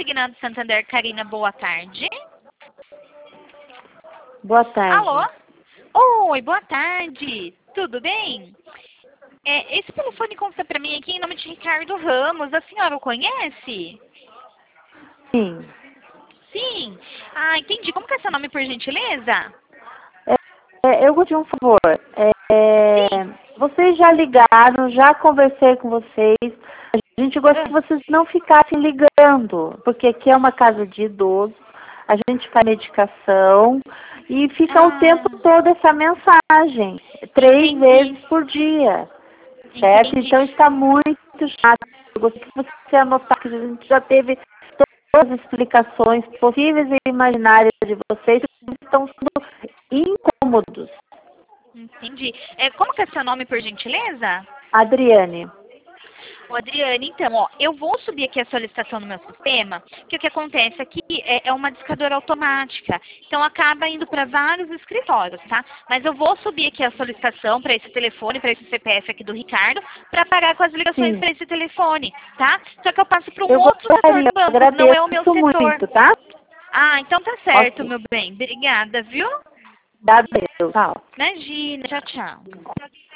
Consignado Santander, Karina, boa tarde. Boa tarde. Alô? Oi, boa tarde. Tudo bem? Esse telefone consta para mim aqui em nome de Ricardo Ramos. A senhora o conhece? Sim. Sim. Ah, entendi. Como que é seu nome, por gentileza? Eu vou te um favor. Sim. Vocês já ligaram, já conversei com vocês. A gente gosta que vocês não ficassem ligando, porque aqui é uma casa de idoso, a gente faz medicação e fica o tempo todo essa mensagem, 3 Entendi. vezes por dia, certo? Entendi. Então está muito chato. Eu gostaria que você anotar que a gente já teve todas as explicações possíveis e imaginárias de vocês que estão sendo incômodos. Entendi. Como que é seu nome, por gentileza? Adriane. Ô, Adriane, então, ó, eu vou subir aqui a solicitação no meu sistema, que o que acontece aqui é uma discadora automática, então acaba indo para vários escritórios, tá? Mas eu vou subir aqui a solicitação para esse telefone, para esse CPF aqui do Ricardo, para parar com as ligações Sim. para esse telefone, tá? Só que eu passo para um Eu outro setor gostaria, do banco, não é o meu agradeço setor. muito, tá? Ah, então tá certo, Ok. meu bem. Obrigada, viu? Obrigada, Deus. Tchau. Imagina, tchau, tchau.